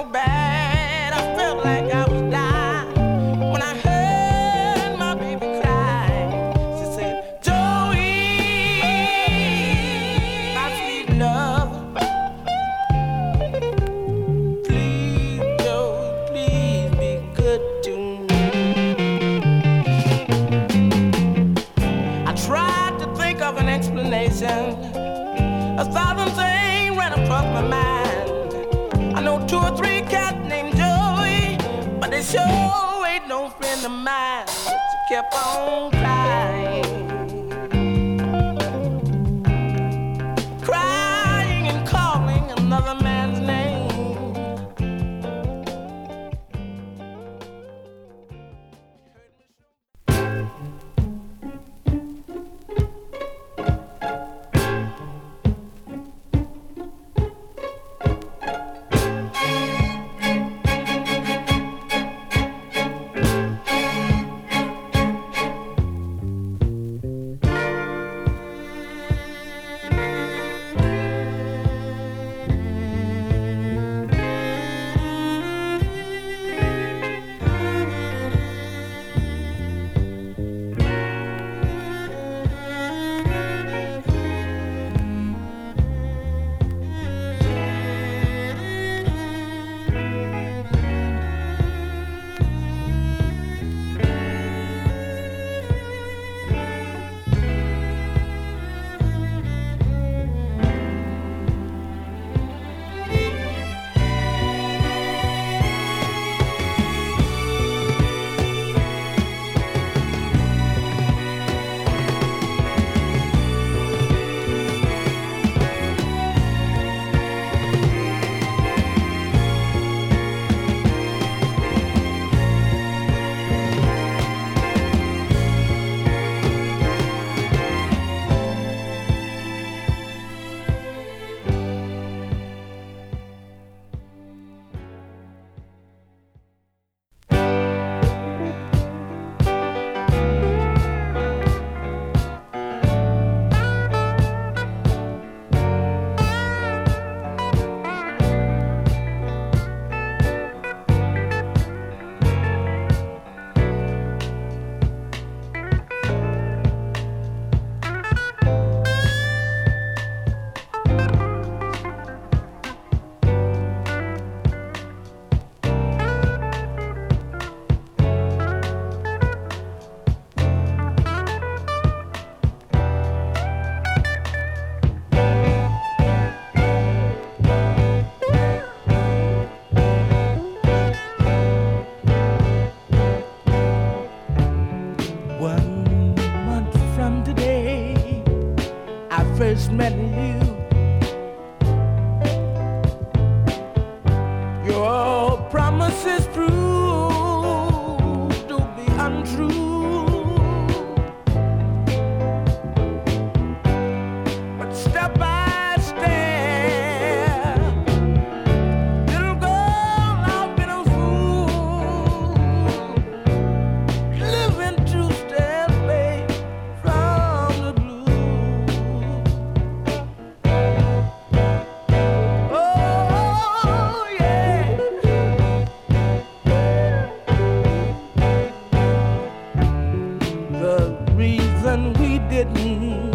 so bad, I felt like I was dying. When I heard my baby cry, she said, Joey, my sweet love, please, Joey, please be good to me. I tried to think of an explanation. A thousand things ran across my mind. I know 2 or 3 cats named Joey, but they sure ain't no friend of mine. But she kept on crying, crying and calling another man's name. First met you, your promises proved to be untrue, but step by step, little girl, I've been a fool, living 2 steps away from the blue. We didn't